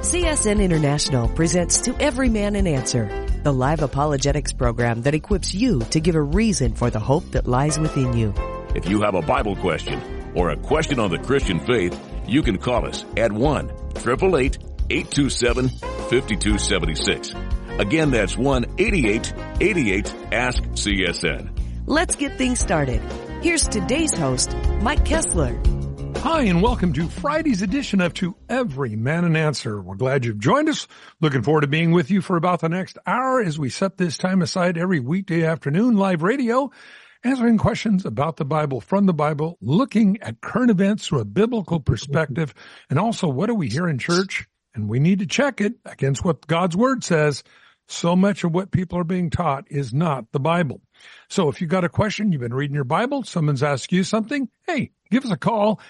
CSN International presents To Every Man an Answer, the live apologetics program that equips you to give a reason for the hope that lies within you. If you have a Bible question or a question on the Christian faith, you can call us at 1-888-827-5276. Again, that's 1-8888-ASK-CSN. Let's get things started. Here's today's host, Mike Kessler. Hi, and welcome to Friday's edition of To Every Man an Answer. We're glad you've joined us. Looking forward to being with you for about the next hour as we set this time aside every weekday afternoon, live radio, answering questions about the Bible, from the Bible, looking at current events through a biblical perspective, and also what do we hear in church? And we need to check it against what God's Word says. So much of what people are being taught is not the Bible. So if you've got a question, you've been reading your Bible, someone's asked you something, hey, give us a call.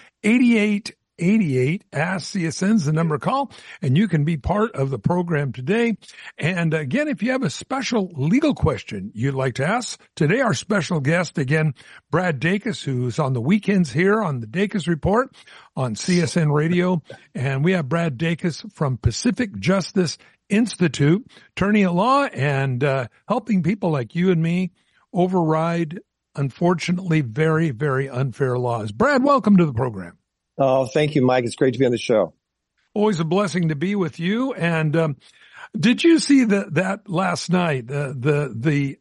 8888-ASK-CSN is the number to call, and you can be part of the program today. And again, if you have a special legal question you'd like to ask, today our special guest, again, Brad Dacus, who's on the weekends here on the Dacus Report on CSN Radio. And we have Brad Dacus from Pacific Justice Institute, attorney at law, and helping people like you and me override, unfortunately, very, very unfair laws. Brad, welcome to the program. Oh, thank you, Mike. It's great to be on the show. Always a blessing to be with you. And did you see that last night, the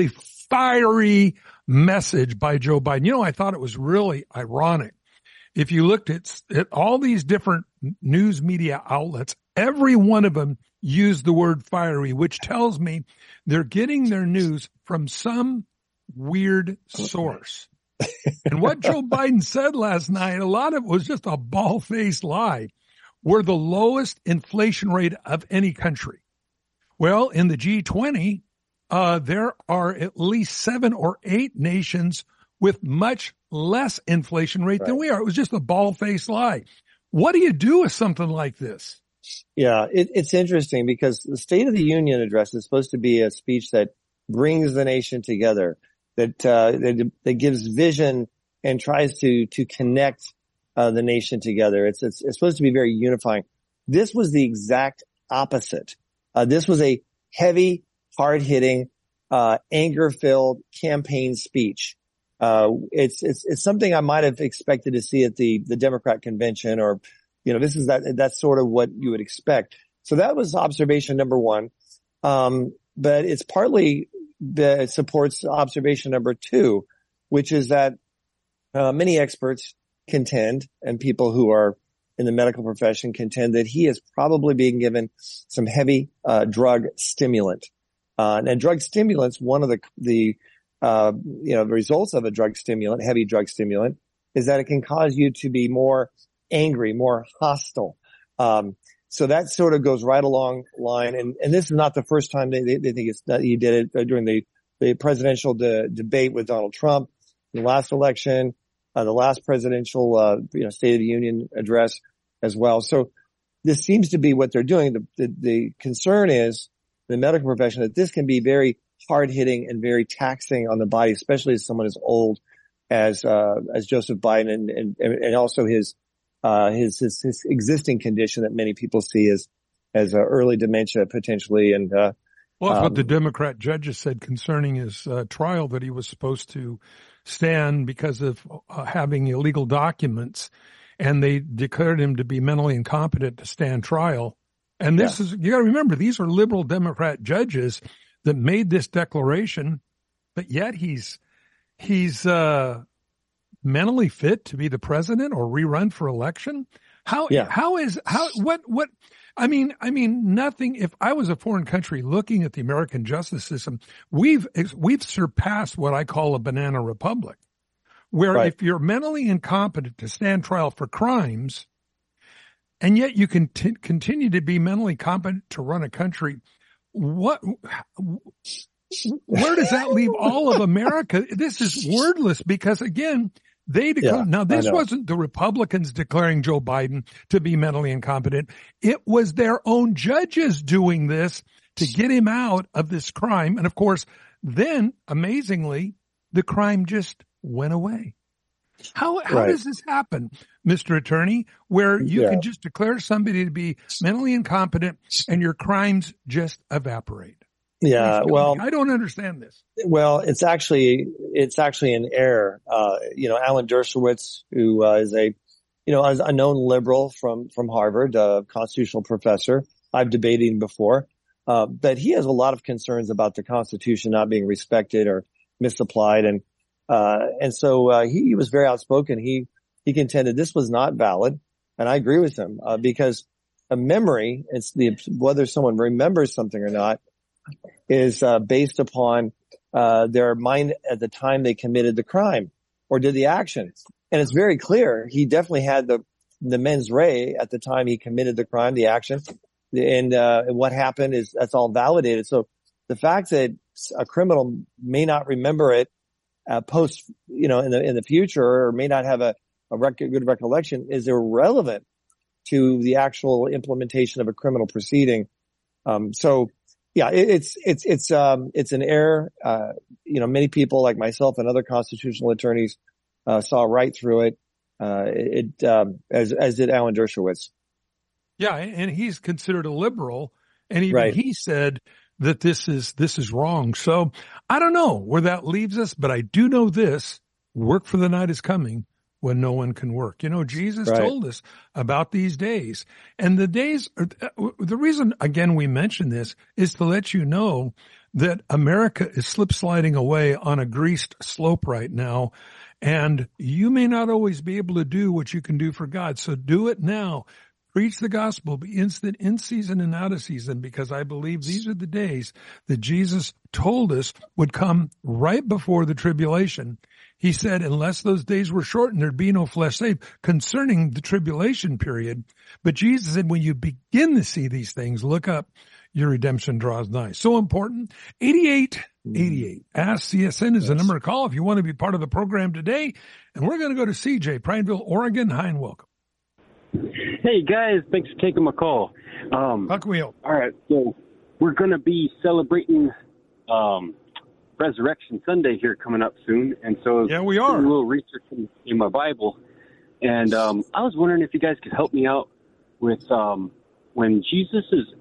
fiery message by Joe Biden? You know, I thought it was really ironic. If you looked at all these different news media outlets, every one of them used the word fiery, which tells me they're getting their news from some weird source. And what Joe Biden said last night, a lot of it was just a bald-faced lie. We're the lowest inflation rate of any country. Well, in the G20, there are at least 7 or 8 nations with much less inflation rate than we are. It was just a bald-faced lie. What do you do with something like this? Yeah, it's interesting because the State of the Union address is supposed to be a speech that brings the nation together, that gives vision and tries to connect the nation together. It's supposed to be very unifying. This was the exact opposite. This was a heavy, hard-hitting, anger-filled campaign speech. It's something I might have expected to see at the Democrat convention, or, you know, that's sort of what you would expect. So that was observation number one. But it's partly that supports observation number 2, which is that, many experts contend, and people who are in the medical profession contend, that he is probably being given some heavy, drug stimulant. And drug stimulants, one of the results of a drug stimulant, heavy drug stimulant, is that it can cause you to be more angry, more hostile. So that sort of goes right along line. And this is not the first time they think that he did it during the presidential debate with Donald Trump, the last election, the last presidential, State of the Union address as well. So this seems to be what they're doing. The concern is the medical profession that this can be very hard hitting and very taxing on the body, especially as someone as old as Joseph Biden and also his existing condition that many people see as early dementia potentially. And, well, that's what the Democrat judges said concerning his trial, that he was supposed to stand because of having illegal documents, and they declared him to be mentally incompetent to stand trial. And this is, you got to remember, these are liberal Democrat judges that made this declaration, but yet he's mentally fit to be the president or rerun for election? Nothing. If I was a foreign country looking at the American justice system, we've surpassed what I call a banana republic, where if you're mentally incompetent to stand trial for crimes, and yet you can continue to be mentally competent to run a country, where does that leave all of America? This is wordless because, again, they declared, now this wasn't the Republicans declaring Joe Biden to be mentally incompetent. It was their own judges doing this to get him out of this crime. And of course, then amazingly, the crime just went away. How Right. does this happen, Mr. Attorney, where you Yeah. can just declare somebody to be mentally incompetent and your crimes just evaporate? Yeah. Well, I don't understand this. Well, it's actually an error. Alan Dershowitz, who is is a known liberal from Harvard, a constitutional professor. I've debated him before, but he has a lot of concerns about the Constitution not being respected or misapplied, and so he was very outspoken. He contended this was not valid, and I agree with him because a memory, whether someone remembers something or not, is based upon their mind at the time they committed the crime or did the action. And it's very clear he definitely had the mens rea at the time he committed the crime, the action, and what happened is that's all validated. So the fact that a criminal may not remember it post, in the future, or may not have a good recollection is irrelevant to the actual implementation of a criminal proceeding. Yeah, it's an error. Many people like myself and other constitutional attorneys saw right through it. As did Alan Dershowitz. Yeah, and he's considered a liberal, and even Right. he said that this is wrong. So I don't know where that leaves us, but I do know this: work for the night is coming when no one can work. Jesus Right. told us about these days, and the days. The reason, again, we mention this is to let you know that America is slip sliding away on a greased slope right now, and you may not always be able to do what you can do for God. So do it now. Preach the gospel, be instant in season and out of season, because I believe these are the days that Jesus told us would come right before the tribulation. He said, unless those days were shortened, there'd be no flesh saved concerning the tribulation period. But Jesus said, when you begin to see these things, look up, your redemption draws nigh. So important. 8888. Ask CSN is the number to call if you want to be part of the program today. And we're going to go to CJ, Prineville, Oregon. Hi and welcome. Hey guys, thanks for taking my call. How can we help? All right, so we're going to be celebrating Resurrection Sunday here coming up soon, and so Yeah, we I was are. doing a little research in my Bible, and I was wondering if you guys could help me out with when Jesus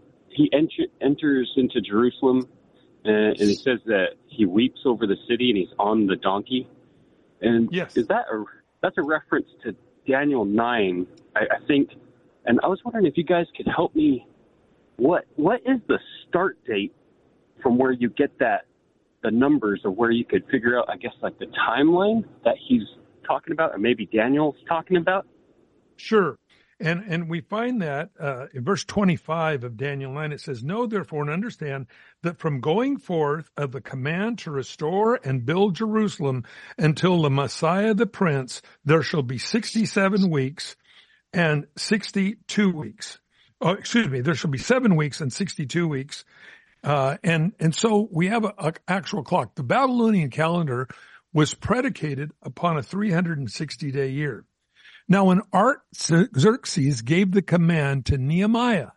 enters into Jerusalem, and he says that he weeps over the city and he's on the donkey, and Yes. is that's a reference to Daniel 9, I think, and I was wondering if you guys could help me. What is the start date from where you get the numbers, or where you could figure out, I guess, like the timeline that he's talking about, or maybe Daniel's talking about? Sure. And we find that in verse 25 of Daniel 9, it says, know therefore and understand that from going forth of the command to restore and build Jerusalem until the Messiah the Prince, there shall be 67 weeks and 62 weeks. Oh, excuse me, there shall be 7 weeks and 62 weeks. And so we have an actual clock. The Babylonian calendar was predicated upon a 360-day year. Now, when Artaxerxes gave the command to Nehemiah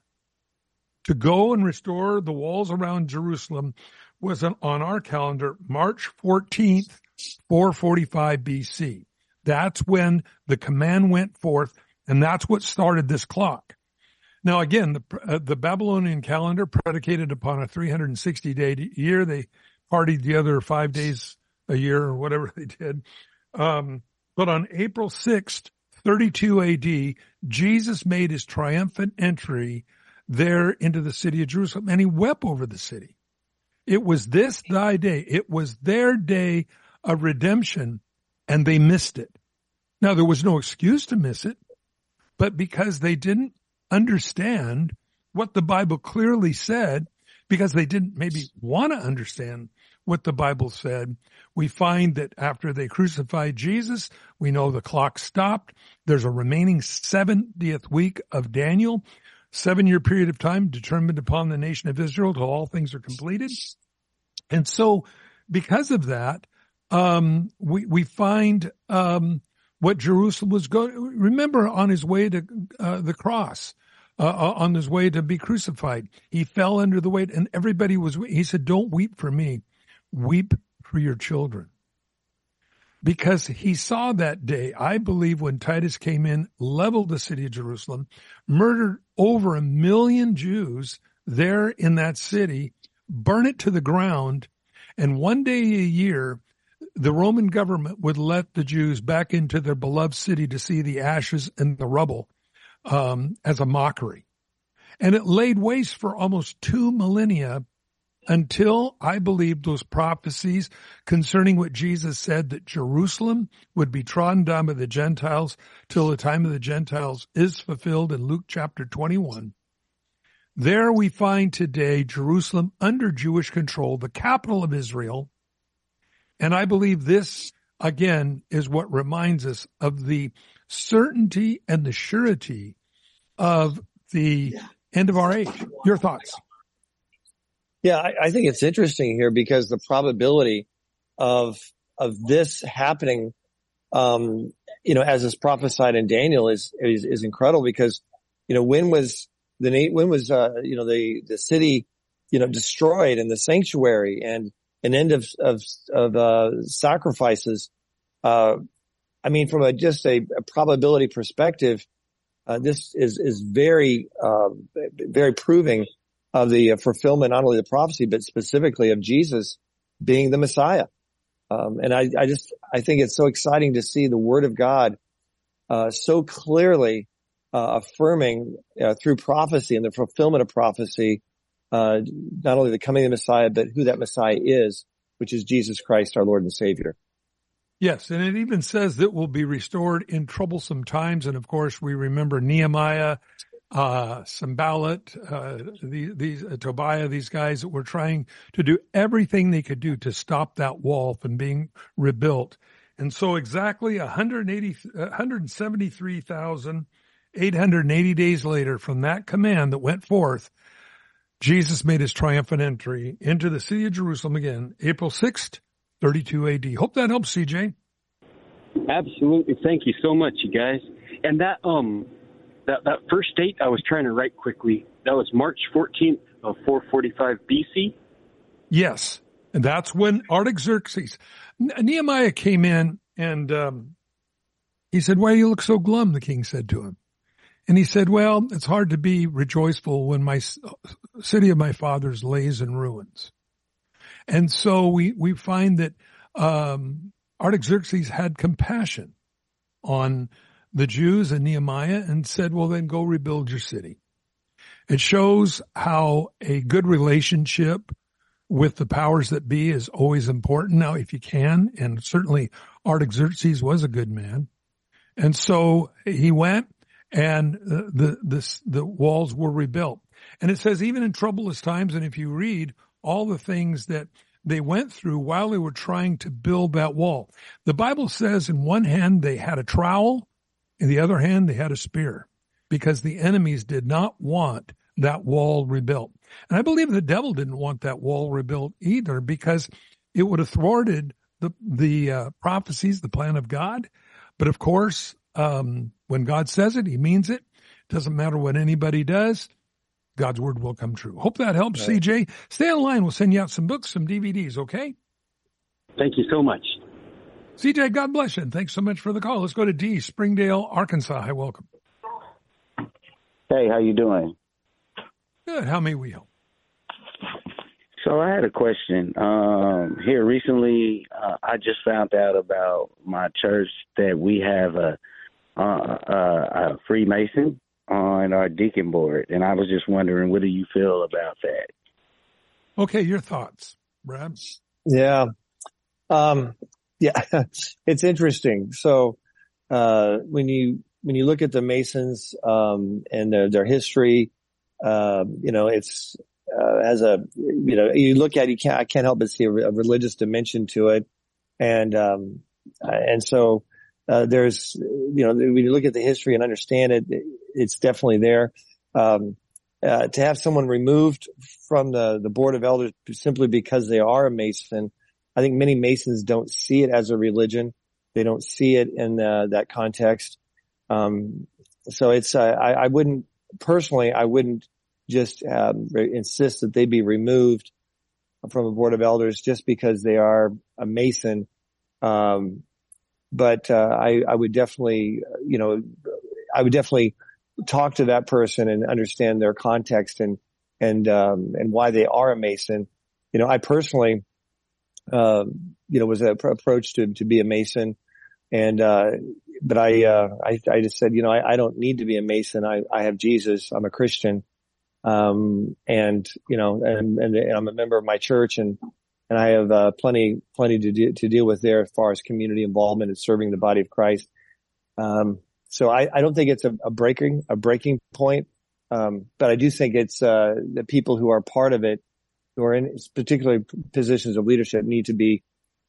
to go and restore the walls around Jerusalem, was on our calendar March 14th, 445 BC. That's when the command went forth, and that's what started this clock. Now, again, the Babylonian calendar predicated upon a 360-day year. They partied the other 5 days a year or whatever they did. But on April 6th, 32 AD, Jesus made his triumphant entry there into the city of Jerusalem, and he wept over the city. It was this thy day. It was their day of redemption, and they missed it. Now, there was no excuse to miss it, but because they didn't understand what the Bible clearly said, because they didn't maybe want to understand what the Bible said, we find that after they crucified Jesus, we know the clock stopped. There's a remaining 70th week of Daniel, 7-year period of time determined upon the nation of Israel till all things are completed. And so because of that, we find what Jerusalem was going. Remember, on his way to the cross, on his way to be crucified, he fell under the weight, and everybody was. He said, "Don't weep for me, weep for your children." because he saw that day, I believe, when Titus came in, leveled the city of Jerusalem, murdered over 1 million Jews there in that city, burn it to the ground, and one day a year, the Roman government would let the Jews back into their beloved city to see the ashes and the rubble as a mockery. And it laid waste for almost 2 millennia until I believe those prophecies concerning what Jesus said, that Jerusalem would be trodden down by the Gentiles till the time of the Gentiles is fulfilled in Luke chapter 21. There we find today Jerusalem under Jewish control, the capital of Israel. And I believe this, again, is what reminds us of the certainty and the surety of the end of our age. Your thoughts? Yeah, I think it's interesting here because the probability of this happening, as is prophesied in Daniel is incredible because, when was the city, destroyed and the sanctuary and an end of sacrifices. From a probability perspective, this is very, very proving of the fulfillment, not only the prophecy, but specifically of Jesus being the Messiah. And I think it's so exciting to see the Word of God, so clearly, affirming, through prophecy and the fulfillment of prophecy, not only the coming of the Messiah, but who that Messiah is, which is Jesus Christ, our Lord and Savior. Yes, and it even says that will be restored in troublesome times. And of course, we remember Nehemiah, Sanballat, Tobiah, these guys that were trying to do everything they could do to stop that wall from being rebuilt. And so exactly 173,880 days later from that command that went forth, Jesus made his triumphant entry into the city of Jerusalem again, April 6th, 32 AD. Hope that helps, CJ. Absolutely. Thank you so much, you guys. And that first date I was trying to write quickly, that was March 14th of 445 BC. Yes. And that's when Artaxerxes, Nehemiah came in and he said, "Why do you look so glum?" the king said to him. And he said, "Well, it's hard to be rejoiceful when my city of my fathers lays in ruins." And so we find that Artaxerxes had compassion on the Jews and Nehemiah and said, "Well, then go rebuild your city." It shows how a good relationship with the powers that be is always important. Now, if you can, and certainly Artaxerxes was a good man. And so he went and the walls were rebuilt. And it says even in troublous times, and if you read all the things that they went through while they were trying to build that wall, the Bible says in one hand they had a trowel, in the other hand they had a spear, because the enemies did not want that wall rebuilt. And I believe the devil didn't want that wall rebuilt either, because it would have thwarted the prophecies, the plan of God. But of course, when God says it, he means it. Doesn't matter what anybody does. God's word will come true. Hope that helps, right. CJ. Stay on line. We'll send you out some books, some DVDs, okay? Thank you so much. CJ, God bless you. And thanks so much for the call. Let's go to D, Springdale, Arkansas. Hi, welcome. Hey, how you doing? Good. How may we help? So I had a question. Here recently, I just found out about my church that we have a Freemason on our deacon board, and I was just wondering, what do you feel about that? Okay, your thoughts, Brad? Yeah. It's interesting. So when you look at the Masons and their history, it's as a you look at it, I can't help but see a religious dimension to it, and so there's when you look at the history and understand it, it's definitely there. To have someone removed from the board of elders simply because they are a Mason, I think many Masons don't see it as a religion. They don't see it in that context. So it's I wouldn't just insist that they be removed from a board of elders just because they are a Mason. but I would definitely, I would definitely talk to that person and understand their context and why they are a Mason. I personally, was approached to be a Mason, but I just said, I don't need to be a Mason. I have Jesus. I'm a Christian. And I'm a member of my church and I have, plenty to deal with there as far as community involvement and serving the body of Christ. So I don't think it's a breaking point. But I do think it's, the people who are part of it, who are in particularly positions of leadership, need to be,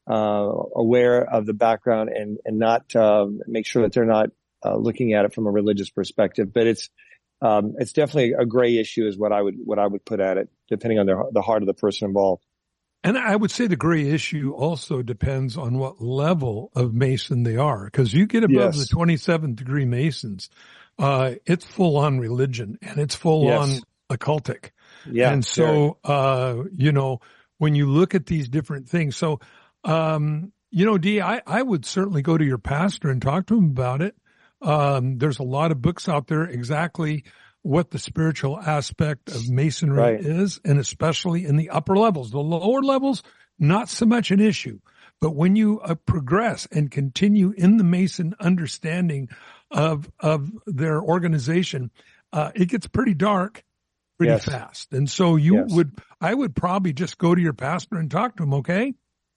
aware of the background and not, make sure that they're not, looking at it from a religious perspective. But it's definitely a gray issue is what I would put at it, depending on the heart of the person involved. And I would say the gray issue also depends on what level of Mason they are, because you get above the 27th degree Masons, it's full on religion and it's full on occultic. Yeah. And so, when you look at these different things, so, Dee, I would certainly go to your pastor and talk to him about it. There's a lot of books out there exactly what the spiritual aspect of Masonry is, and especially in the upper levels. The lower levels, not so much an issue. But when you progress and continue in the Mason understanding of their organization, it gets pretty dark pretty fast. And so I would probably just go to your pastor and talk to him, okay?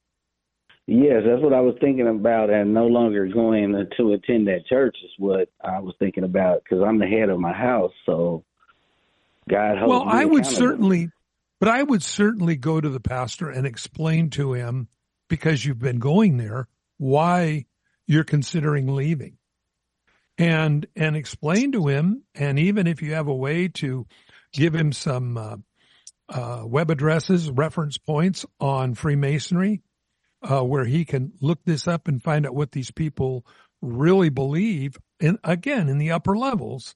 Yes, that's what I was thinking about, and no longer going to attend that church is what I was thinking about, because I'm the head of my house, so God holds me accountable. I would certainly go to the pastor and explain to him, because you've been going there, why you're considering leaving, and explain to him, and even if you have a way to give him some web addresses, reference points on Freemasonry, where he can look this up and find out what these people really believe. And again, in the upper levels,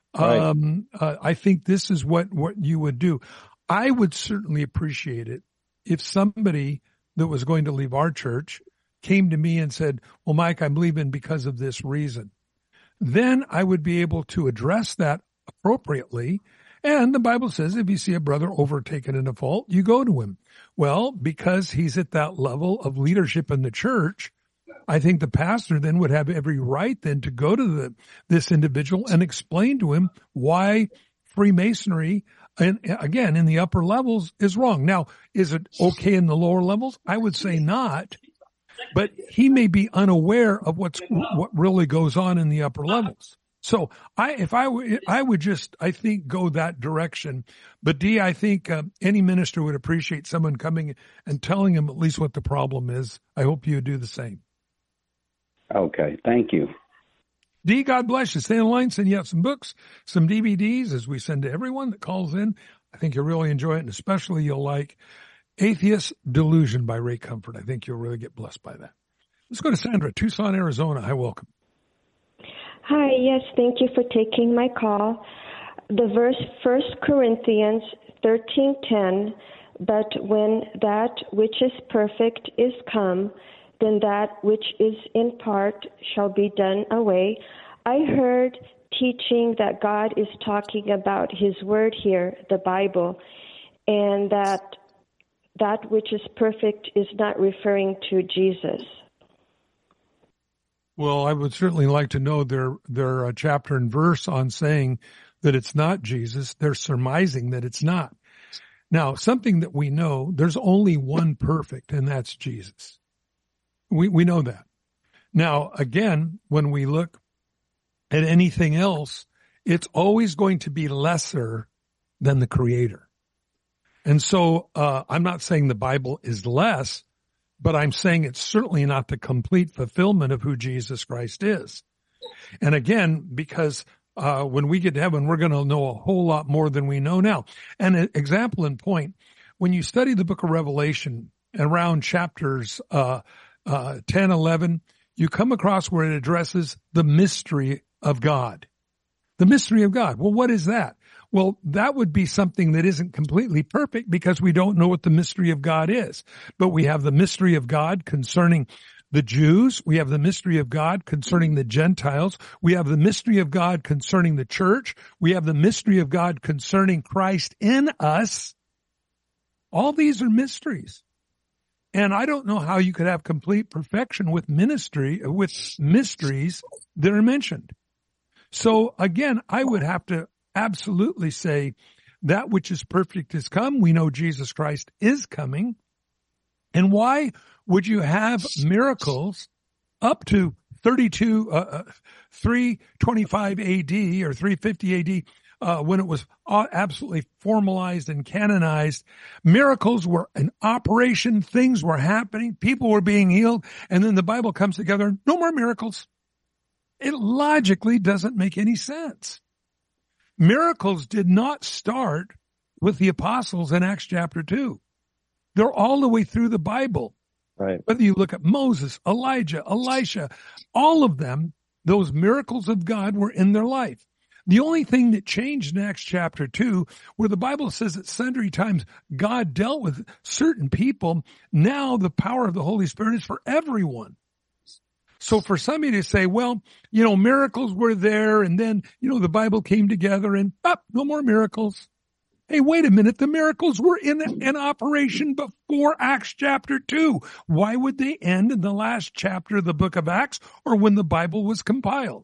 I think this is what you would do. I would certainly appreciate it if somebody that was going to leave our church came to me and said, well, Mike, I'm leaving because of this reason. Then I would be able to address that appropriately. And the Bible says if you see a brother overtaken in a fault, you go to him. Well, because he's at that level of leadership in the church, I think the pastor then would have every right then to go to this individual and explain to him why Freemasonry, and again, in the upper levels, is wrong. Now, is it okay in the lower levels? I would say not, but he may be unaware of what really goes on in the upper levels. So I would just, I think, go that direction. But Dee, I think any minister would appreciate someone coming and telling him at least what the problem is. I hope you do the same. Okay. Thank you. Dee, God bless you. Stay in line. Send you out some books, some DVDs as we send to everyone that calls in. I think you'll really enjoy it, and especially you'll like Atheist Delusion by Ray Comfort. I think you'll really get blessed by that. Let's go to Sandra, Tucson, Arizona. Hi, welcome. Hi, yes, thank you for taking my call. The verse 1 Corinthians 13:10, but when that which is perfect is come, then that which is in part shall be done away. I heard teaching that God is talking about his word here, the Bible, and that which is perfect is not referring to Jesus. Well, I would certainly like to know their chapter and verse on saying that it's not Jesus. They're surmising that it's not. Now, something that we know, there's only one perfect, and that's Jesus. We know that. Now, again, when we look at anything else, it's always going to be lesser than the Creator. And so I'm not saying the Bible is less, but I'm saying it's certainly not the complete fulfillment of who Jesus Christ is. And again, because when we get to heaven, we're going to know a whole lot more than we know now. And an example in point, when you study the book of Revelation around chapters 10, 11, you come across where it addresses the mystery of God. The mystery of God. Well, what is that? Well, that would be something that isn't completely perfect because we don't know what the mystery of God is. But we have the mystery of God concerning the Jews. We have the mystery of God concerning the Gentiles. We have the mystery of God concerning the church. We have the mystery of God concerning Christ in us. All these are mysteries. And I don't know how you could have complete perfection with mysteries that are mentioned. So again, I would have to absolutely say that which is perfect is come. We know Jesus Christ is coming. And why would you have miracles up to 325 AD or 350 AD when it was absolutely formalized and canonized? Miracles were in operation. Things were happening. People were being healed. And then the Bible comes together. No more miracles. It logically doesn't make any sense. Miracles did not start with the apostles in Acts chapter 2. They're all the way through the Bible. Right. Whether you look at Moses, Elijah, Elisha, all of them, those miracles of God were in their life. The only thing that changed in Acts chapter 2, where the Bible says that sundry times God dealt with certain people, now the power of the Holy Spirit is for everyone. So for somebody to say, well, miracles were there and then, the Bible came together and no more miracles. Hey, wait a minute. The miracles were in operation before Acts chapter 2. Why would they end in the last chapter of the book of Acts or when the Bible was compiled?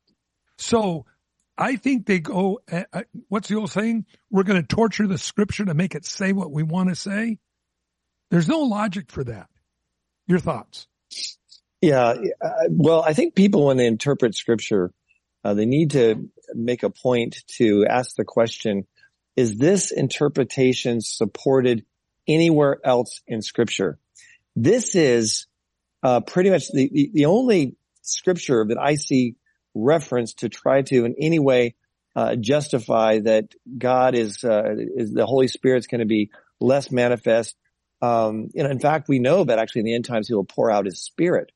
So I think they go, what's the old saying? We're going to torture the scripture to make it say what we want to say. There's no logic for that. Your thoughts? Yeah. Well, I think people, when they interpret scripture, they need to make a point to ask the question, is this interpretation supported anywhere else in scripture? This is pretty much the only scripture that I see reference to try to in any way justify that God is the Holy Spirit's going to be less manifest. In fact, we know that actually in the end times He will pour out His Spirit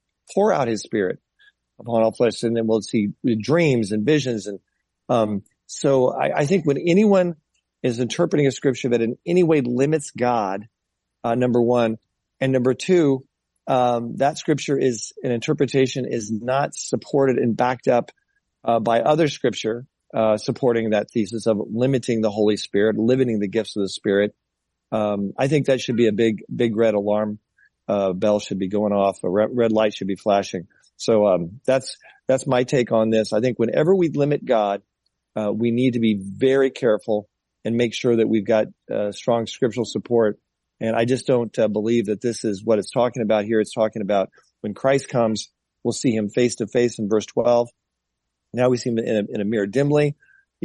upon all flesh, and then we'll see dreams and visions. And so I think when anyone is interpreting a scripture that in any way limits God, number one, and number two, that scripture is an interpretation is not supported and backed up by other scripture supporting that thesis of limiting the Holy Spirit, limiting the gifts of the Spirit. I think that should be a big red alarm bell should be going off. A red light should be flashing. So that's my take on this. I think whenever we limit God, we need to be very careful and make sure that we've got strong scriptural support. And I just don't believe that this is what it's talking about here. It's talking about when Christ comes, we'll see Him face to face in verse 12. Now we see Him in a mirror dimly,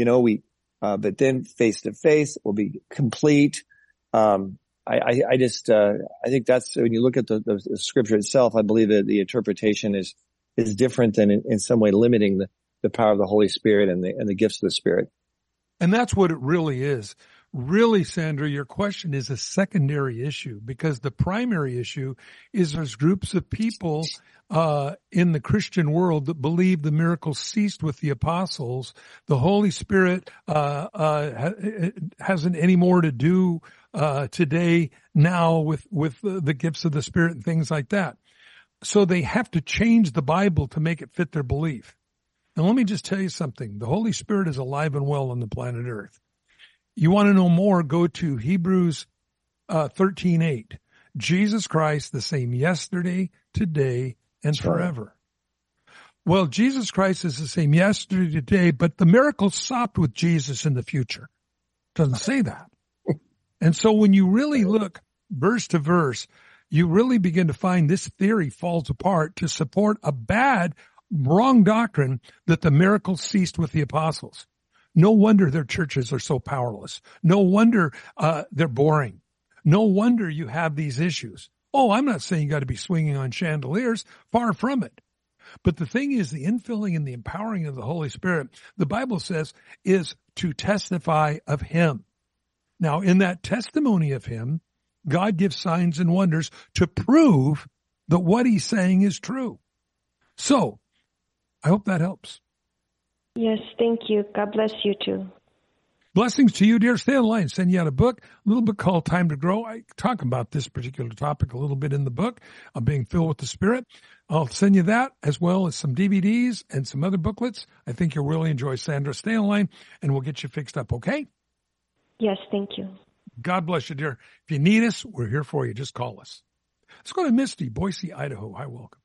but then face to face will be complete. I think that's, when you look at the scripture itself, I believe that the interpretation is different than in some way limiting the power of the Holy Spirit and the gifts of the Spirit. And that's what it really is. Really, Sandra, your question is a secondary issue, because the primary issue is there's groups of people in the Christian world that believe the miracles ceased with the apostles. The Holy Spirit hasn't any more to do today now with the gifts of the Spirit and things like that. So they have to change the Bible to make it fit their belief. And let me just tell you something. The Holy Spirit is alive and well on the planet Earth. You want to know more, go to Hebrews 13:8. Jesus Christ, the same yesterday, today, and forever. Well, Jesus Christ is the same yesterday, today, but the miracles stopped with Jesus in the future. It doesn't say that. And so when you really look verse to verse, you really begin to find this theory falls apart to support a wrong doctrine that the miracles ceased with the apostles. No wonder their churches are so powerless. No wonder they're boring. No wonder you have these issues. Oh, I'm not saying you got to be swinging on chandeliers. Far from it. But the thing is, the infilling and the empowering of the Holy Spirit, the Bible says, is to testify of Him. Now, in that testimony of Him, God gives signs and wonders to prove that what He's saying is true. So, I hope that helps. Yes, thank you. God bless you too. Blessings to you, dear. Stay on the line. Send you out a book, a little book called Time to Grow. I talk about this particular topic a little bit in the book of being filled with the Spirit. I'll send you that as well as some DVDs and some other booklets. I think you'll really enjoy, Sandra. Stay on the line and we'll get you fixed up, okay? Yes, thank you. God bless you, dear. If you need us, we're here for you. Just call us. Let's go to Misty, Boise, Idaho. Hi, welcome.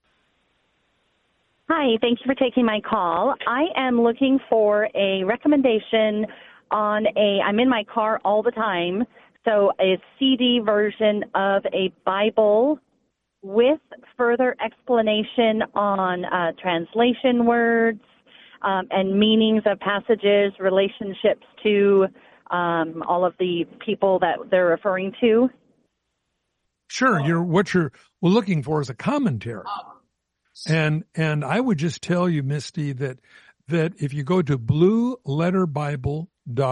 Hi, thank you for taking my call. I am looking for a recommendation on I'm in my car all the time, so a CD version of a Bible with further explanation on translation words and meanings of passages, relationships to all of the people that they're referring to. Sure, what you're looking for is a commentary. And I would just tell you, Misty, that if you go to blueletterbible.org,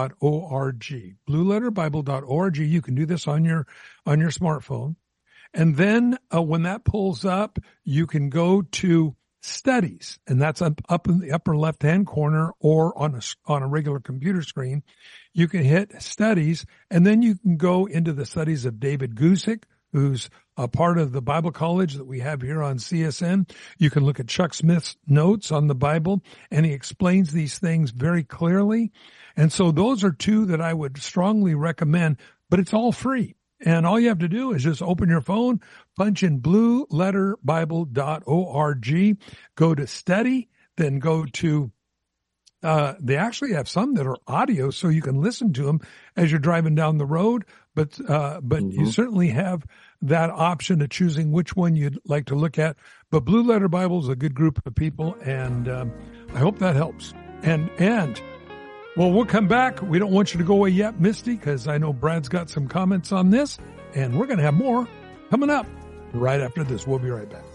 blueletterbible.org, you can do this on your smartphone. And then when that pulls up, you can go to studies, and that's up in the upper left-hand corner or on a regular computer screen. You can hit studies, and then you can go into the studies of David Guzik, who's a part of the Bible College that we have here on CSN. You can look at Chuck Smith's notes on the Bible, and he explains these things very clearly. And so those are two that I would strongly recommend, but it's all free. And all you have to do is just open your phone, punch in blueletterbible.org, go to study, then go to they actually have some that are audio, so you can listen to them as you're driving down the road. But you certainly have that option of choosing which one you'd like to look at. But Blue Letter Bible is a good group of people, and I hope that helps. And well, we'll come back. We don't want you to go away yet, Misty, because I know Brad's got some comments on this, and we're going to have more coming up right after this. We'll be right back.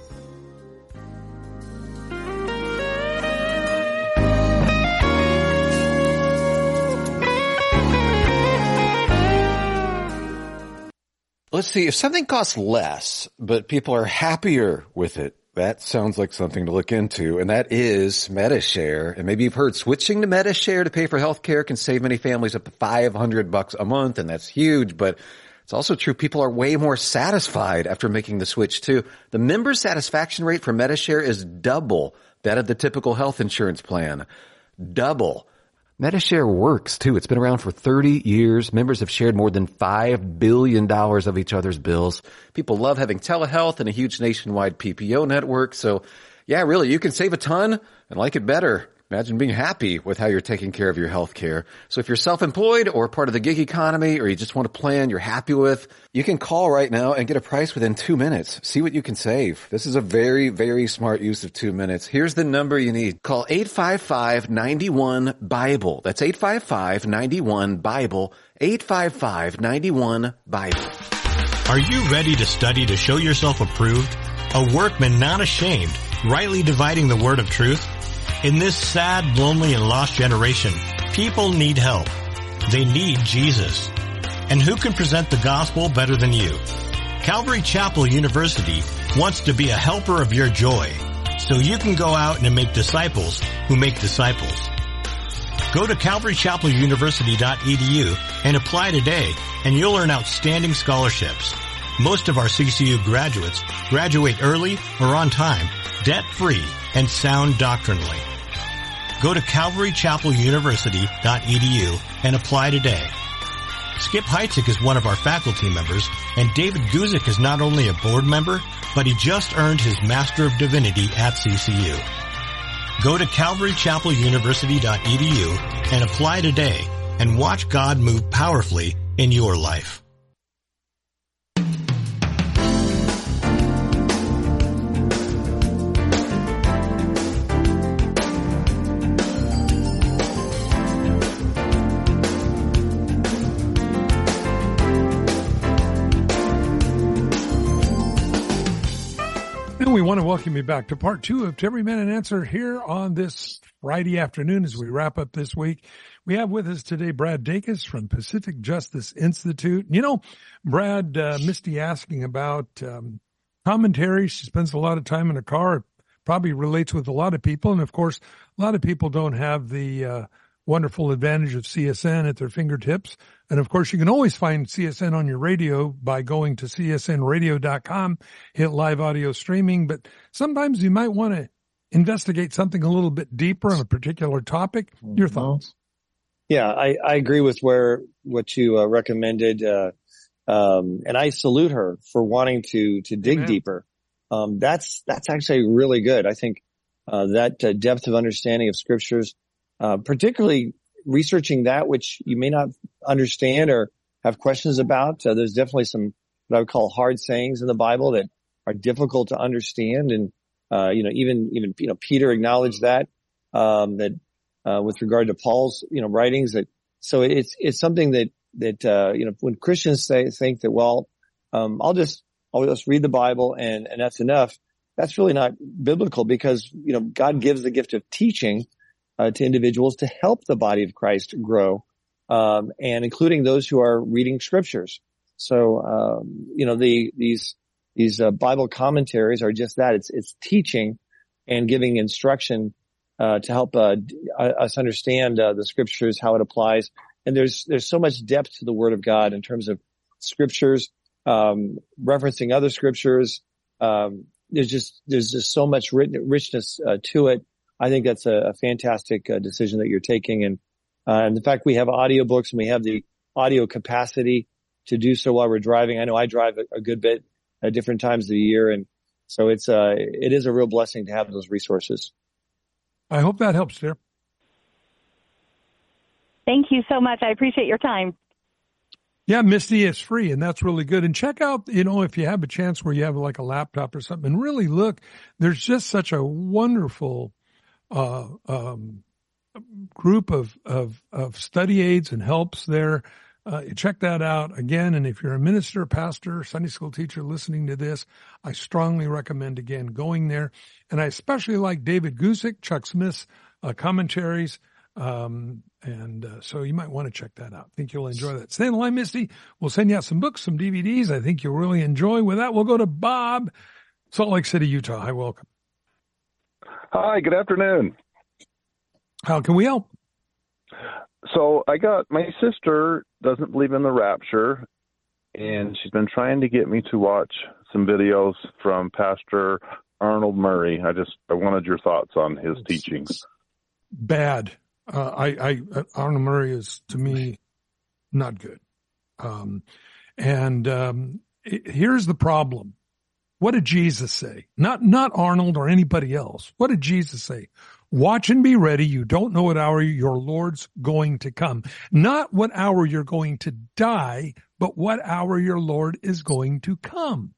Let's see, if something costs less, but people are happier with it, that sounds like something to look into, and that is Medi-Share. And maybe you've heard switching to Medi-Share to pay for healthcare can save many families up to $500 a month, and that's huge, but it's also true people are way more satisfied after making the switch too. The member satisfaction rate for Medi-Share is double that of the typical health insurance plan. Double. Medi-Share works, too. It's been around for 30 years. Members have shared more than $5 billion of each other's bills. People love having telehealth and a huge nationwide PPO network. So, yeah, really, you can save a ton and like it better. Imagine being happy with how you're taking care of your health care. So if you're self-employed or part of the gig economy or you just want a plan you're happy with, you can call right now and get a price within 2 minutes. See what you can save. This is a very, very smart use of 2 minutes. Here's the number you need. Call 855-91-BIBLE. That's 855-91-BIBLE. 855-91-BIBLE. Are you ready to study to show yourself approved? A workman not ashamed, rightly dividing the word of truth? In this sad, lonely, and lost generation, people need help. They need Jesus. And who can present the gospel better than you? Calvary Chapel University wants to be a helper of your joy, so you can go out and make disciples who make disciples. Go to calvarychapeluniversity.edu and apply today, and you'll earn outstanding scholarships. Most of our CCU graduates graduate early or on time, debt-free, and sound doctrinally. Go to calvarychapeluniversity.edu and apply today. Skip Heitzig is one of our faculty members, and David Guzik is not only a board member, but he just earned his Master of Divinity at CCU. Go to calvarychapeluniversity.edu and apply today and watch God move powerfully in your life. We want to welcome you back to part 2 of To Every Man an Answer here on this Friday afternoon as we wrap up this week. We have with us today Brad Dacus from Pacific Justice Institute. You know, Brad, Misty asking about commentary. She spends a lot of time in a car. It probably relates with a lot of people. And, of course, a lot of people don't have the wonderful advantage of CSN at their fingertips. And of course, you can always find CSN on your radio by going to csnradio.com, hit live audio streaming. But sometimes you might want to investigate something a little bit deeper on a particular topic. Your thoughts? Yeah, I agree with what you recommended. And I salute her for wanting to dig deeper. That's actually really good. I think, that depth of understanding of scriptures, particularly researching that which you may not understand or have questions about. There's definitely some what I would call hard sayings in the Bible that are difficult to understand. And, even Peter acknowledged that with regard to Paul's, writings so it's something that when Christians think that, well, I'll just read the Bible and that's enough. That's really not biblical because, God gives the gift of teaching, to individuals to help the body of Christ grow, and including those who are reading scriptures. So, these Bible commentaries are just that. It's teaching and giving instruction, to help, us understand, the scriptures, how it applies. And there's so much depth to the Word of God in terms of scriptures, referencing other scriptures. There's just so much richness, to it. I think that's a fantastic decision that you're taking. And the fact we have audiobooks and we have the audio capacity to do so while we're driving. I know I drive a good bit at different times of the year. And so it is a real blessing to have those resources. I hope that helps, dear. Thank you so much. I appreciate your time. Yeah, Misty is free, and that's really good. And check out, if you have a chance where you have like a laptop or something, and really look, there's just such a wonderful group of study aids and helps there. Check that out again. And if you're a minister, pastor, Sunday school teacher listening to this, I strongly recommend again going there. And I especially like David Gusick, Chuck Smith's commentaries. So you might want to check that out. I think you'll enjoy that. Stay on the line, Misty. We'll send you out some books, some DVDs. I think you'll really enjoy. With that, we'll go to Bob, Salt Lake City, Utah. Hi, welcome. Hi, good afternoon. How can we help? So my sister doesn't believe in the rapture, and she's been trying to get me to watch some videos from Pastor Arnold Murray. I wanted your thoughts on his teachings. Bad. Arnold Murray is, to me, not good. Here's the problem. What did Jesus say? Not Arnold or anybody else. What did Jesus say? Watch and be ready. You don't know what hour your Lord's going to come. Not what hour you're going to die, but what hour your Lord is going to come.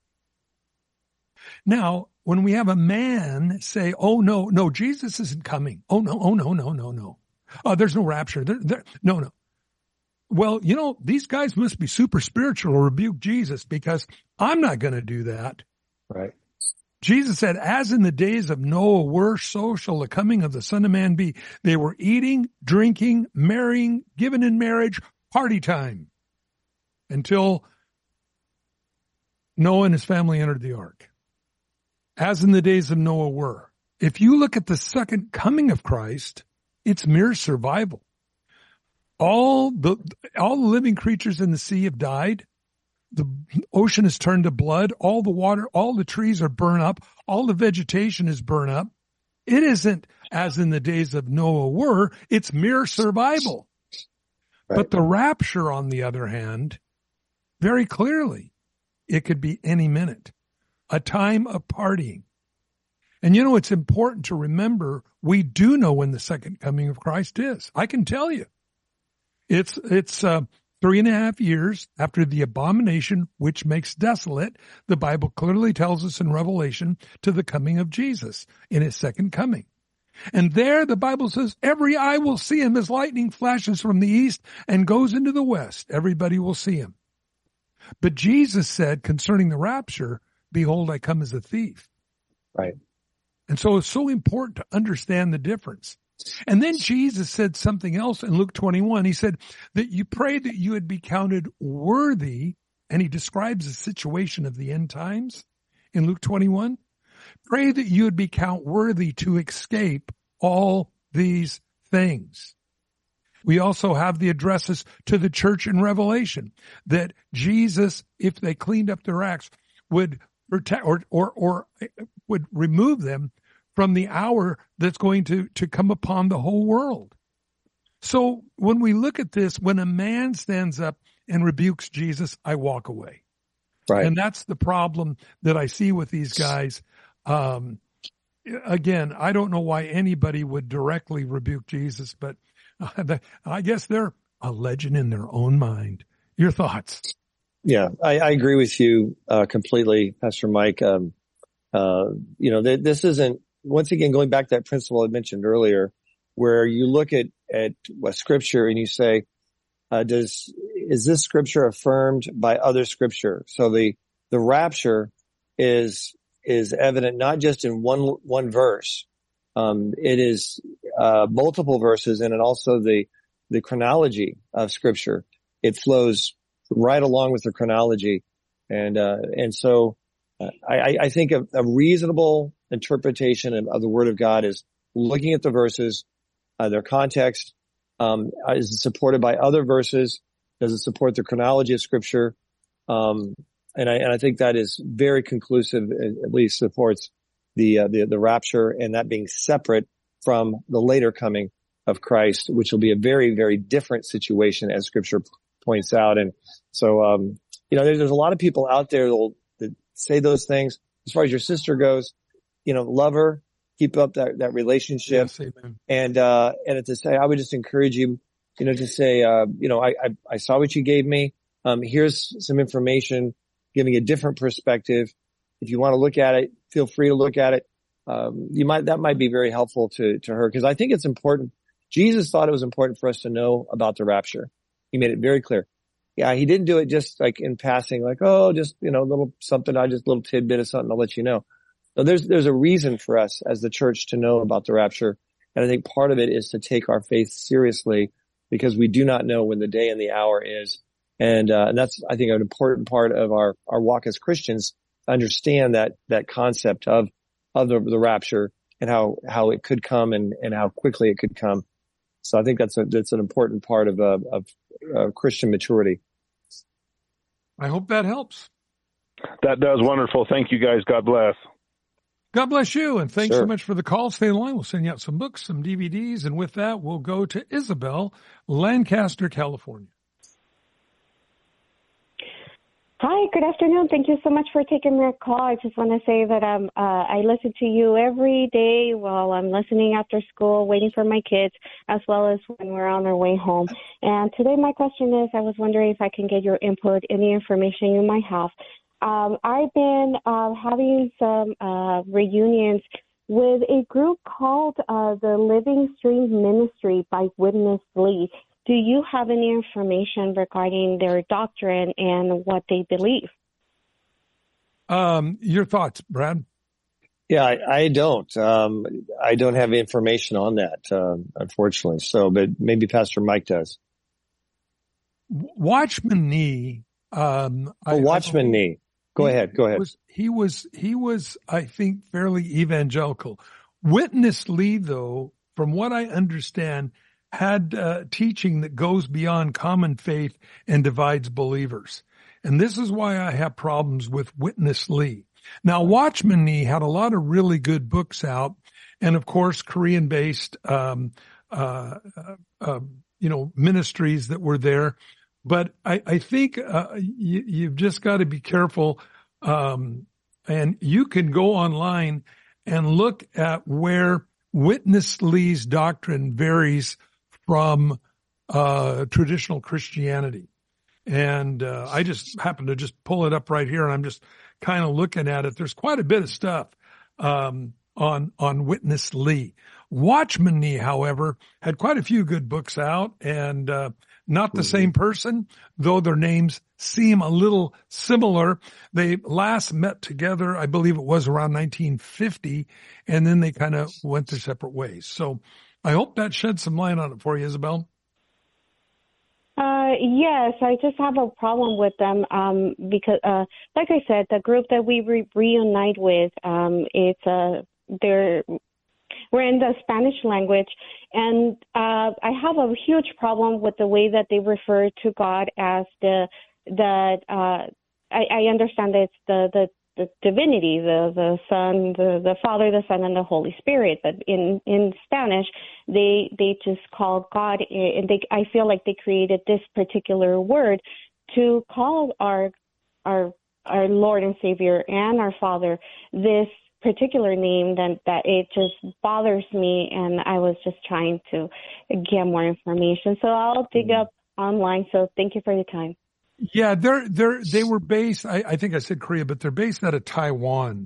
Now, when we have a man say, oh, no, Jesus isn't coming. Oh, no. There's no rapture. No. Well, these guys must be super spiritual or rebuke Jesus because I'm not going to do that. Right. Jesus said, as in the days of Noah were, so shall the coming of the Son of Man be. They were eating, drinking, marrying, given in marriage, party time, until Noah and his family entered the ark. As in the days of Noah were. If you look at the second coming of Christ, it's mere survival. All the living creatures in the sea have died. The ocean is turned to blood. All the water, all the trees are burned up. All the vegetation is burned up. It isn't as in the days of Noah were. It's mere survival. Right. But the rapture, on the other hand, very clearly, it could be any minute. A time of partying. And it's important to remember, we do know when the second coming of Christ is. I can tell you. It's 3.5 years after the abomination which makes desolate, the Bible clearly tells us in Revelation, to the coming of Jesus in his second coming. And there the Bible says, every eye will see him as lightning flashes from the east and goes into the west. Everybody will see him. But Jesus said concerning the rapture, behold, I come as a thief. Right. And so it's so important to understand the difference. And then Jesus said something else in Luke 21. He said that you pray that you would be counted worthy, and he describes the situation of the end times in Luke 21. Pray that you would be counted worthy to escape all these things. We also have the addresses to the church in Revelation that Jesus, if they cleaned up their acts, would protect or would remove them from the hour that's going to come upon the whole world. So when we look at this, when a man stands up and rebukes Jesus, I walk away. Right. And that's the problem that I see with these guys. Again, I don't know why anybody would directly rebuke Jesus, but I guess they're a legend in their own mind. Your thoughts? Yeah, I agree with you completely, Pastor Mike. This isn't, once again, going back to that principle I mentioned earlier, where you look at what Scripture and you say, is this Scripture affirmed by other Scripture? So the rapture is evident not just in one verse. It is multiple verses, and it also the chronology of Scripture. It flows right along with the chronology, and so I think a reasonable interpretation of the Word of God is looking at the verses, their context. Is it supported by other verses? Does it support the chronology of Scripture? And I think that is very conclusive. At least supports the rapture, and that being separate from the later coming of Christ, which will be a very, very different situation, as Scripture points out. And so, there's a lot of people out there that say those things. As far as your sister goes, love her, keep up that relationship. Yes, amen. And to say, I would just encourage you, to say, I saw what you gave me. Here's some information, giving a different perspective. If you want to look at it, feel free to look at it. That might be very helpful to her, because I think it's important. Jesus thought it was important for us to know about the rapture. He made it very clear. Yeah, he didn't do it just like in passing, like, just, little something, little tidbit of something, I'll let you know. So there's a reason for us as the church to know about the rapture. And I think part of it is to take our faith seriously, because we do not know when the day and the hour is. And that's, I think, an important part of our walk as Christians, understand that concept of the rapture and how it could come and how quickly it could come. So I think that's an important part of Christian maturity. I hope that helps. That does. Wonderful. Thank you, guys. God bless. God bless you, and thanks Sure. so much for the call. Stay in line. We'll send you out some books, some DVDs, and with that, we'll go to Isabel, Lancaster, California. Hi, good afternoon. Thank you so much for taking my call. I just want to say that I listen to you every day while I'm listening after school, waiting for my kids, as well as when we're on our way home. And today my question is, I was wondering if I can get your input, any information you might have. I've been having some reunions with a group called the Living Stream Ministry by Witness Lee. Do you have any information regarding their doctrine and what they believe? Your thoughts, Brad? Yeah, I don't. I don't have information on that, unfortunately. So, but maybe Pastor Mike does. Watchman Nee. Watchman Nee. Go ahead. He was, I think, fairly evangelical. Witness Lee, though, from what I understand, had teaching that goes beyond common faith and divides believers. And this is why I have problems with Witness Lee. Now, Watchman Nee had a lot of really good books out, and of course, Korean-based, ministries that were there. But I think you've just got to be careful, and you can go online and look at where Witness Lee's doctrine varies from traditional Christianity. And I just happen to just pull it up right here, and I'm just kind of looking at it. There's quite a bit of stuff on Witness Lee. Watchman Nee, however, had quite a few good books out, and not the same person, though their names seem a little similar. They last met together, I believe it was around 1950, and then they kind of went their separate ways. So I hope that sheds some light on it for you, Isabel. Yes, I just have a problem with them because, like I said, the group that we reunite with, we're in the Spanish language, and I have a huge problem with the way that they refer to God as I understand that it's the divinity, the Son, the Father, the Son, and the Holy Spirit. But in Spanish, they just call God, and I feel like they created this particular word to call our Lord and Savior and our Father this particular name. That it just bothers me, and I was just trying to get more information. So I'll dig up online. So thank you for your time. Yeah, they were based, I think I said Korea, but they're based out of Taiwan.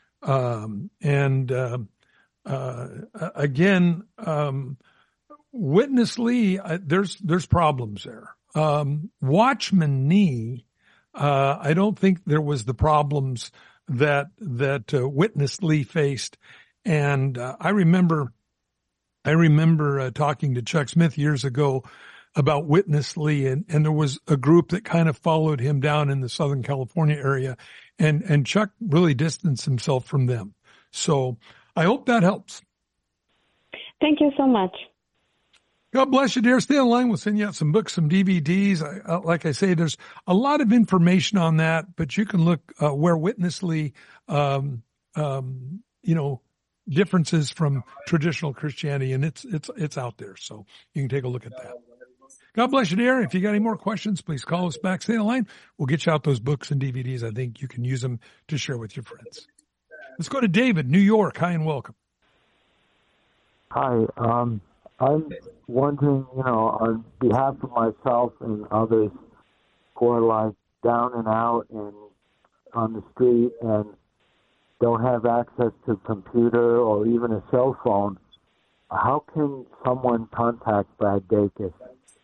Again, Witness Lee, there's problems there. Watchman Nee, I don't think there was the problems that Witness Lee faced. And, I remember talking to Chuck Smith years ago about Witness Lee, and there was a group that kind of followed him down in the Southern California area, and Chuck really distanced himself from them. So I hope that helps. Thank you so much. God bless you, dear. Stay on line. We'll send you out some books, some DVDs. Like I say, there's a lot of information on that, but you can look where Witness Lee, differences from traditional Christianity, and it's out there. So you can take a look at that. God bless you, dear. If you got any more questions, please call us back. Stay on the line. We'll get you out those books and DVDs. I think you can use them to share with your friends. Let's go to David, New York. Hi and welcome. Hi. I'm wondering, on behalf of myself and others who are like down and out and on the street and don't have access to a computer or even a cell phone, how can someone contact Brad Dacus?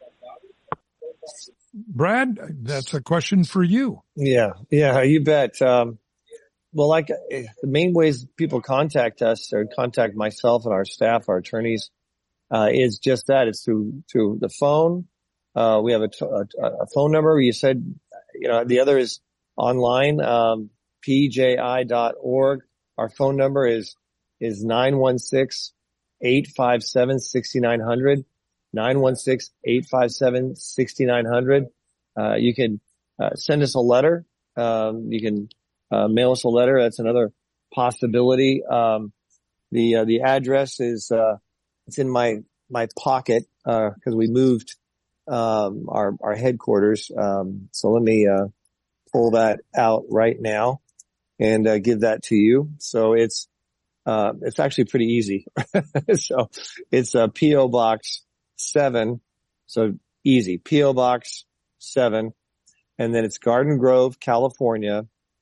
Brad, that's a question for you. Yeah, you bet. Well, the main ways people contact us or contact myself and our staff, our attorneys, is just that. It's through the phone. We have a phone number. You said, the other is online, pji.org. Our phone number is 916-857-6900. 916-857-6900. You can send us a letter. You can mail us a letter. That's another possibility. The address is it's in my pocket because we moved our headquarters. So let me pull that out right now and give that to you. So it's actually pretty easy. So it's a P.O. Box 7. So easy. P.O. Box 7. And then it's Garden Grove, California,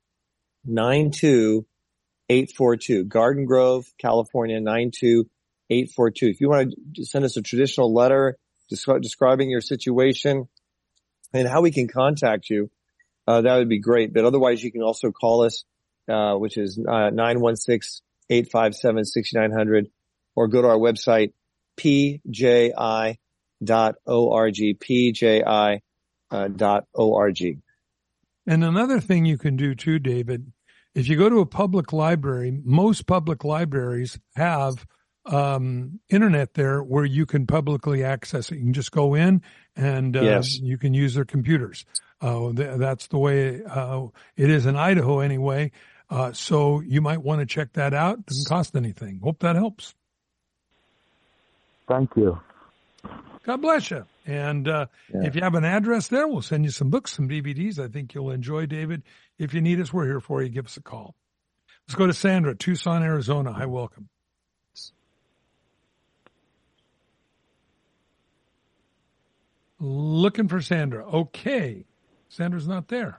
92842. Garden Grove, California, 92842. If you want to send us a traditional letter describing your situation and how we can contact you, that would be great. But otherwise, you can also call us, which is 916-857-6900, or go to our website, pji.org, pji.org. And another thing you can do too, David, if you go to a public library, most public libraries have internet there where you can publicly access it. You can just go in and yes. You can use their computers. That's the way it is in Idaho anyway. So you might want to check that out. It doesn't cost anything. Hope that helps. Thank you. God bless you. And if you have an address there, we'll send you some books, some DVDs. I think you'll enjoy, David. If you need us, we're here for you. Give us a call. Let's go to Sandra, Tucson, Arizona. Hi, welcome. Looking for Sandra. Okay. Sandra's not there.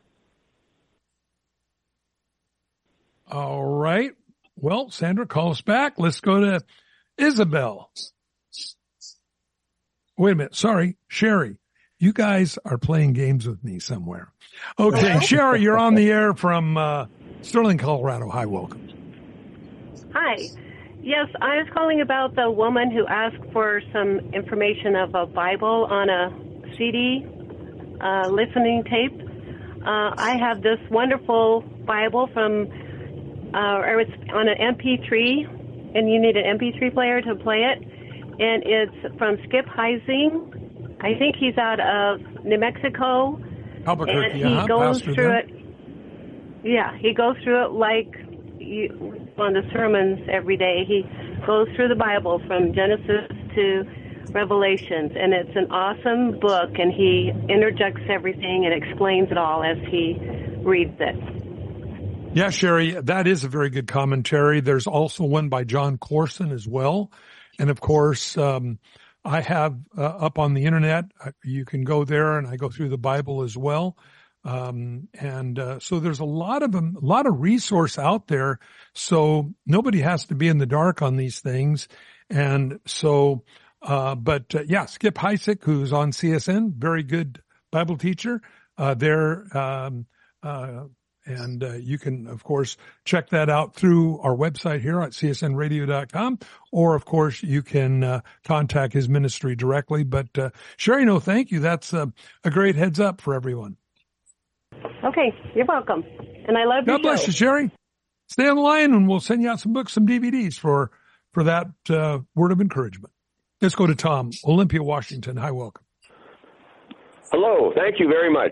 All right. Well, Sandra, call us back. Let's go to Isabel. Wait a minute. Sorry, Sherry. You guys are playing games with me somewhere. Okay, Sherry, you're on the air from Sterling, Colorado. Hi, welcome. Hi. Yes, I was calling about the woman who asked for some information of a Bible on a CD listening tape. I have this wonderful Bible from, it's on an MP3, and you need an MP3 player to play it. And it's from Skip Heising. I think he's out of New Mexico. Albuquerque, and he goes Pastor through then. it. Yeah, he goes through it like on the sermons every day. He goes through the Bible from Genesis to Revelations, and it's an awesome book, and he interjects everything and explains it all as he reads it. Yeah, Sherry, that is a very good commentary. There's also one by John Corson as well. And of course, I have up on the internet, you can go there and I go through the Bible as well. So there's a lot of resource out there. So nobody has to be in the dark on these things. And so, Skip Heising, who's on CSN, very good Bible teacher, you can, of course, check that out through our website here at csnradio.com, or, of course, you can contact his ministry directly. But, Sherry, no, thank you. That's a great heads up for everyone. Okay, you're welcome. And I love your God bless show. you, Sherry. Stay on the line, and we'll send you out some books, some DVDs for that word of encouragement. Let's go to Tom, Olympia, Washington. Hi, welcome. Hello, thank you very much.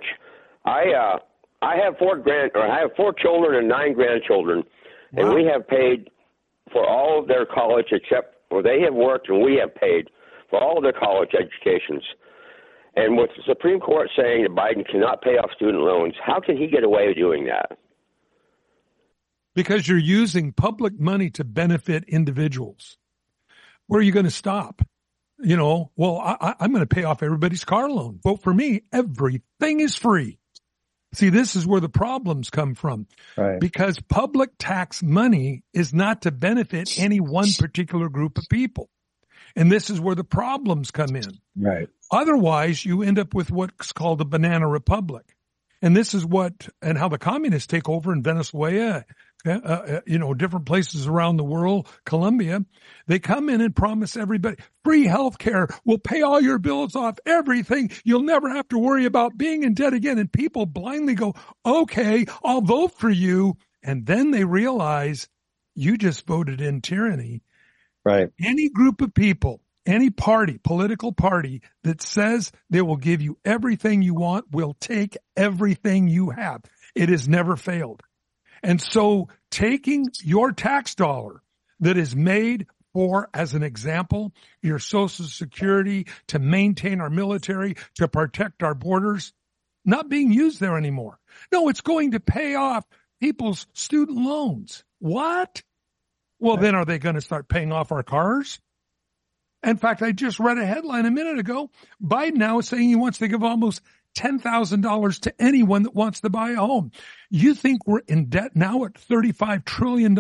I have four children and 9 grandchildren, and we have paid for all of their college they have worked and we have paid for all of their college educations. And with the Supreme Court saying that Biden cannot pay off student loans, how can he get away with doing that? Because you're using public money to benefit individuals. Where are you going to stop? I'm going to pay off everybody's car loan. Vote for me. Everything is free. See, this is where the problems come from. Right. Because public tax money is not to benefit any one particular group of people. And this is where the problems come in. Right. Otherwise, you end up with what's called a banana republic. And this is how the communists take over in Venezuela, different places around the world, Colombia. They come in and promise everybody free health care. We'll pay all your bills off, everything. You'll never have to worry about being in debt again. And people blindly go, okay, I'll vote for you. And then they realize you just voted in tyranny. Right. Any group of people, any party, political party that says they will give you everything you want will take everything you have. It has never failed. And so taking your tax dollar that is made for, as an example, your Social Security to maintain our military, to protect our borders, not being used there anymore. No, it's going to pay off people's student loans. What? Well, then are they going to start paying off our cars? In fact, I just read a headline a minute ago. Biden now is saying he wants to give almost $10,000 to anyone that wants to buy a home. You think we're in debt now at $35 trillion?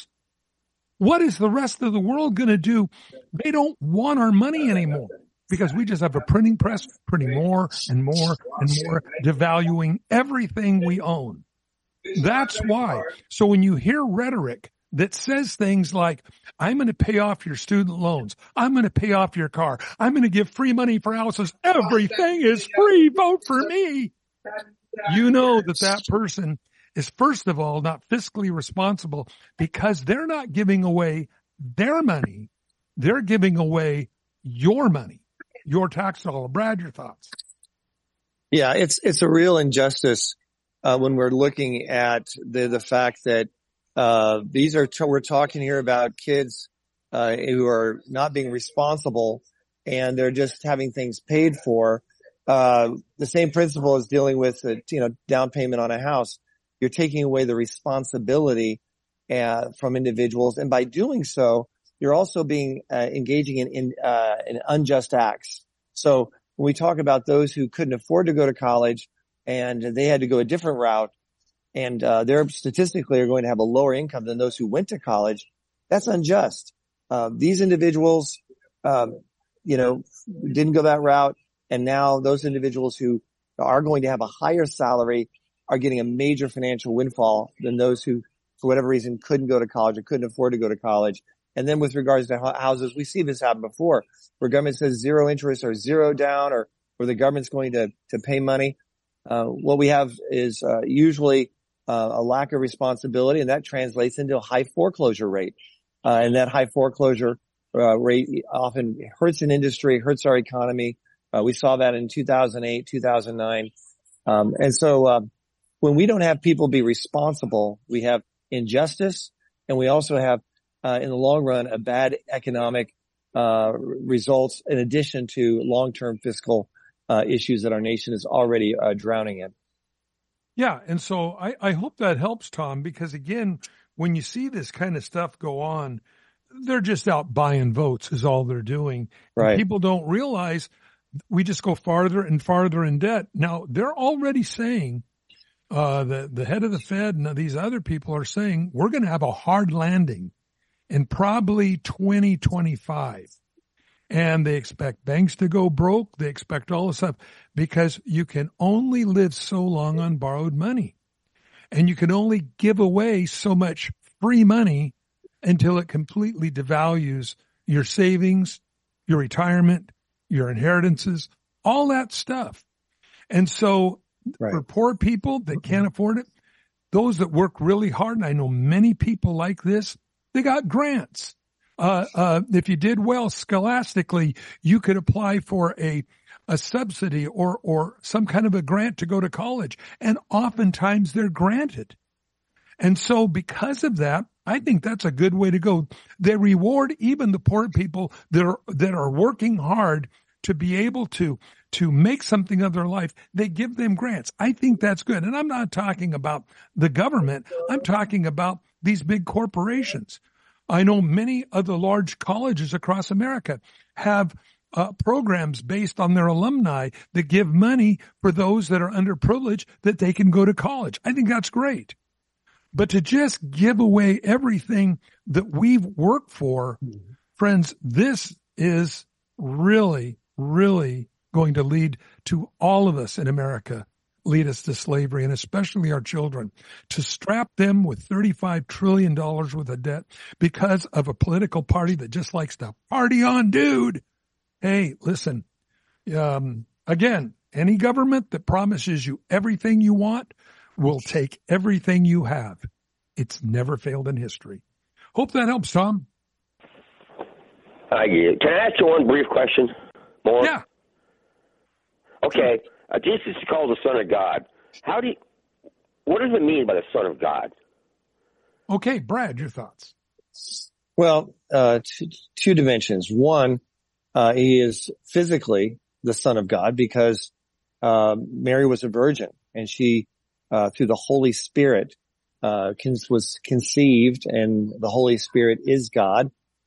What is the rest of the world going to do? They don't want our money anymore because we just have a printing press printing more and more and more, devaluing everything we own. That's why. So when you hear rhetoric that says things like, I'm going to pay off your student loans. I'm going to pay off your car. I'm going to give free money for houses. Everything is free. Vote for me. You know that person is, first of all, not fiscally responsible because they're not giving away their money. They're giving away your money, your tax dollar. Brad, your thoughts? Yeah, it's a real injustice when we're looking at the fact that we're talking here about kids who are not being responsible and they're just having things paid for. The same principle is dealing with down payment on a house. You're taking away the responsibility from individuals, and by doing so, you're also engaging in unjust acts. So when we talk about those who couldn't afford to go to college and they had to go a different route, and they're statistically are going to have a lower income than those who went to college, that's unjust. These individuals, didn't go that route, and now those individuals who are going to have a higher salary are getting a major financial windfall than those who, for whatever reason, couldn't go to college or couldn't afford to go to college. And then with regards to houses, we see this happen before, where government says 0 interest or 0 down, or where the government's going to pay money. What we have is usually a lack of responsibility, and that translates into a high foreclosure rate. And that high foreclosure rate often hurts an industry, hurts our economy. We saw that in 2008, 2009. And so when we don't have people be responsible, we have injustice, and we also have, in the long run, a bad economic results in addition to long-term fiscal issues that our nation is already drowning in. Yeah, and so I hope that helps, Tom, because again, when you see this kind of stuff go on, they're just out buying votes is all they're doing. Right. And people don't realize we just go farther and farther in debt. Now, they're already saying, the head of the Fed and these other people are saying, we're going to have a hard landing in probably 2025. And they expect banks to go broke. They expect all this stuff because you can only live so long on borrowed money. And you can only give away so much free money until it completely devalues your savings, your retirement, your inheritances, all that stuff. And so for poor people that can't afford it, those that work really hard, and I know many people like this, they got grants. If you did well scholastically, you could apply for a subsidy or some kind of a grant to go to college. And oftentimes they're granted. And so because of that, I think that's a good way to go. They reward even the poor people that are working hard to be able to make something of their life. They give them grants. I think that's good. And I'm not talking about the government. I'm talking about these big corporations. I know many of the large colleges across America have programs based on their alumni that give money for those that are underprivileged that they can go to college. I think that's great. But to just give away everything that we've worked for, friends, this is really, really going to lead to all of us in America, lead us to slavery, and especially our children, to strap them with $35 trillion worth of debt because of a political party that just likes to party on, dude. Hey, listen, again, any government that promises you everything you want will take everything you have. It's never failed in history. Hope that helps, Tom. I get it. Can I ask you one brief question more? Yeah. Okay. Jesus is called the Son of God. What does it mean by the Son of God? Okay, Brad, your thoughts. Well, two dimensions. One, he is physically the Son of God because Mary was a virgin, and she, through the Holy Spirit, was conceived, and the Holy Spirit is God.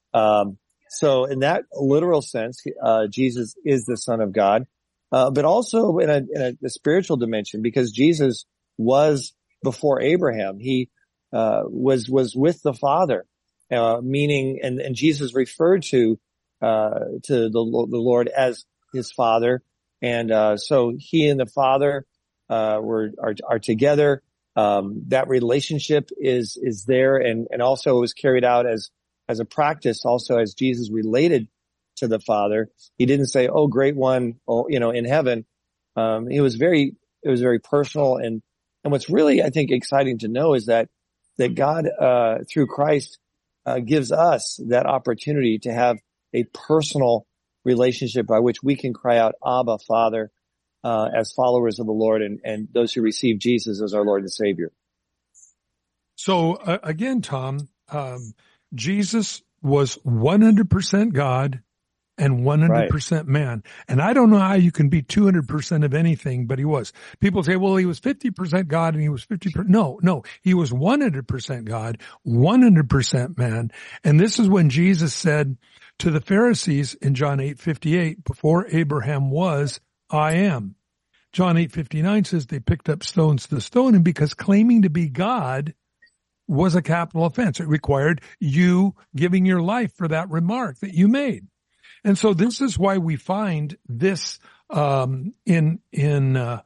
So in that literal sense, Jesus is the Son of God. But also in a spiritual dimension, because Jesus was before Abraham. He was with the Father, meaning, and Jesus referred to the Lord as his Father, and so he and the Father are together. That relationship is there, and also was carried out as a practice. Also, as Jesus related to the Father, he didn't say, "Oh, great one," in heaven. It was very personal, and what's really, I think, exciting to know is that God, through Christ, gives us that opportunity to have a personal relationship by which we can cry out, "Abba, Father," as followers of the Lord, and those who receive Jesus as our Lord and Savior. So again, Tom, Jesus was 100% God and 100% man. And I don't know how you can be 200% of anything, but he was. People say, well, he was 50% God and he was 50%. No, he was 100% God, 100% man. And this is when Jesus said to the Pharisees in John 8:58, before Abraham was, I am. John 8:59 says they picked up stones to stone him because claiming to be God was a capital offense. It required you giving your life for that remark that you made. And so this is why we find this in the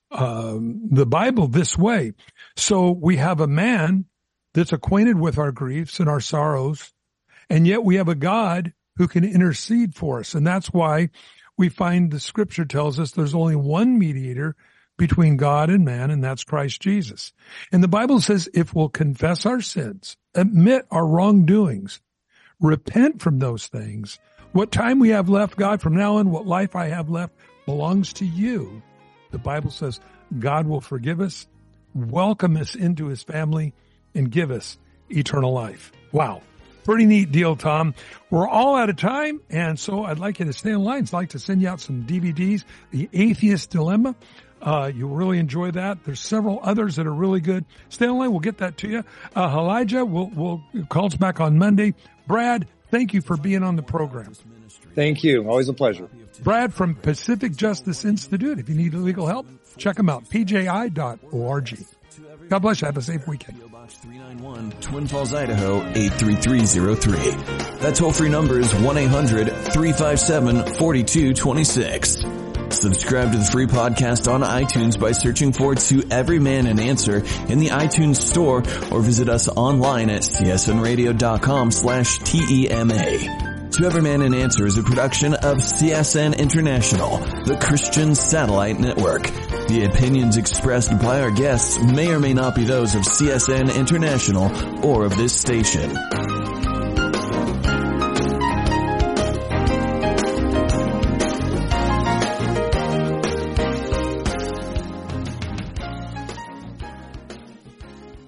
Bible this way. So we have a man that's acquainted with our griefs and our sorrows, and yet we have a God who can intercede for us. And that's why we find the scripture tells us there's only one mediator between God and man, and that's Christ Jesus. And the Bible says if we'll confess our sins, admit our wrongdoings, repent from those things. What time we have left, God, from now on, what life I have left belongs to you. The Bible says God will forgive us, welcome us into his family, and give us eternal life. Wow. Pretty neat deal, Tom. We're all out of time, and so I'd like you to stay in line. I'd like to send you out some DVDs, The Atheist Dilemma. You'll really enjoy that. There's several others that are really good. Stay in line. We'll get that to you. Elijah will call us back on Monday. Brad, thank you for being on the program. Thank you. Always a pleasure. Brad from Pacific Justice Institute. If you need legal help, check them out, pji.org. God bless you. Have a safe weekend. Box 391, Twin Falls, Idaho 83303. That toll-free number is 1-800-357-4226. Subscribe to the free podcast on iTunes by searching for To Every Man an Answer in the iTunes store, or visit us online at csnradio.com/TEMA. To Every Man an Answer is a production of CSN International, the Christian Satellite Network. The opinions expressed by our guests may or may not be those of CSN International or of this station.